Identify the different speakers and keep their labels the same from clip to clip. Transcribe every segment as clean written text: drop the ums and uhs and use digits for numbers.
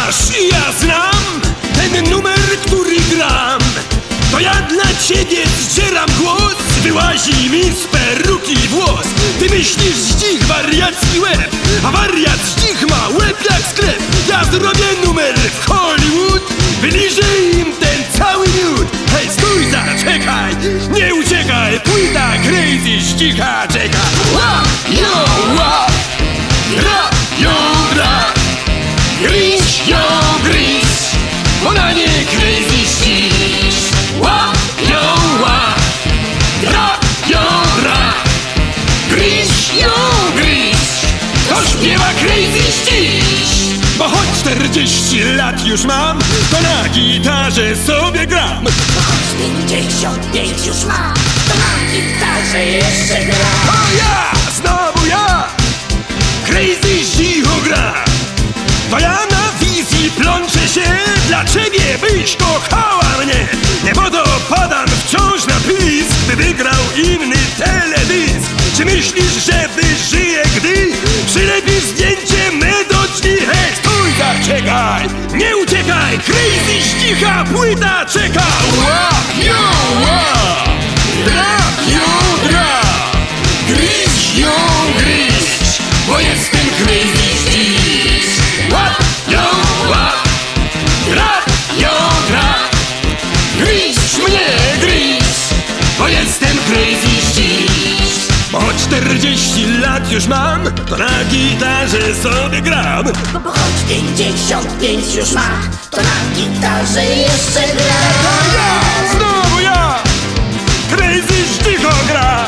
Speaker 1: znasz i ja znam ten numer, który gram. To ja dla ciebie zdzieram głos, wyłazi mi z peruki włos. Ty myślisz zdźich wariacki łeb, a wariat zdźich ma łeb jak sklep. Ja zrobię numer w Hollywood, wyliżę im ten cały miód. Hej, stój, zaczekaj, nie uciekaj, płyta Crazy Zdzicha czeka. Łap ją, łap, rap ją, rap, gryź ją, gryź, ona nie Crazy Zdzich. Łap ją, łap, rap ją, rap, gryź ją, gryź, to śpiewa Crazy Zdzich. Bo choć 40 lat już mam, to na gitarze sobie gram.
Speaker 2: Bo choć 55 już mam, to na gitarze jeszcze gram.
Speaker 1: To ja, znowu ja, Crazy Zdzicho gra. To ja na wizji plączę się, dla ciebie byś kochała mnie. Nie po to padam wciąż na pisk, by wygrał inny teledysk. Czy myślisz, że wyżyję, gdy przylepisz zdjęcie me do drzwi? Hej, stój, zaczekaj, nie uciekaj, Crazy Zdzicha płyta czeka. Łap ją, łap, drap ją, drap, gryź ją, gryź, bo jestem Crazy Zdzich. Łap ją, łap, drap ją, drap, gryź mnie, gryź, bo jestem Crazy Zdzich. Bo 40 lat już mam, to na gitarze sobie gram.
Speaker 2: Bo choć 55 już mam, to na gitarze jeszcze gram.
Speaker 1: To ja, znowu ja, Crazy Zdzicho gra.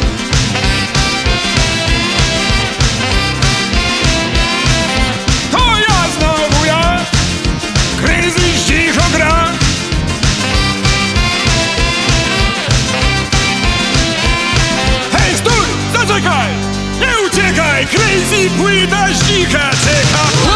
Speaker 1: To ja, znowu ja, Crazy Zdzicho gra. Hej, stój, zaczekaj, nie uciekaj, Crazy płyta Zdzicha czeka.